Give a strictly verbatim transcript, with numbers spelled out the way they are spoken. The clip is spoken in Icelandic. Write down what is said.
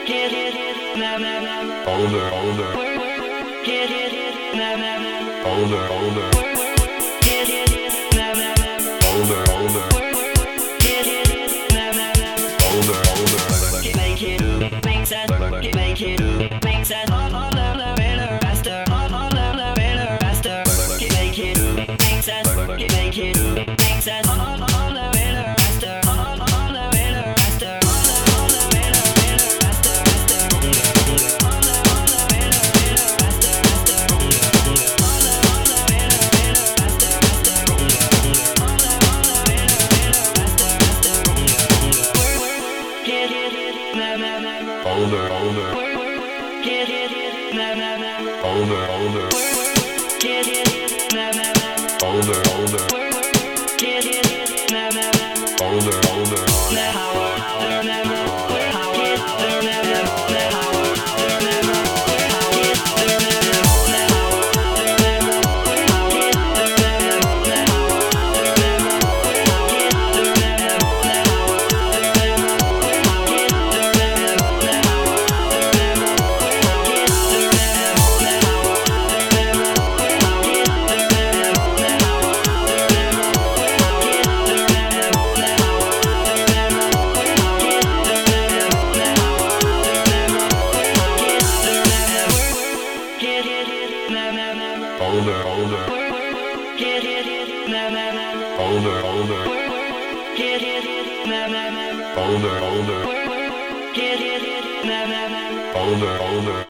Older, older, older, older, older, older, older, older. Make it make sense, make it make sense. All all love love in a raster, all all love love in a raster. Make it make sense, make it make sense. All all love in a raster, all all love in a raster. All all love in a in a raster, raster. All love love in a in a raster, raster. All love love in a in a raster, raster. All love love in a in a raster, raster. Get it, na na na. Older, older, Get it, na na na. older, older, Get it, na na na. older, older, Get it, na na na. older, older. Na power, na na na. Power, na na na. Na power, na na na. Power, na na na. Na power, na na na. Power, na na na. Na power, na na na. Power, na na na. Na power, na na na. Power, na na na. Na power, na na na. Older, older, older, older, older, older, older, older.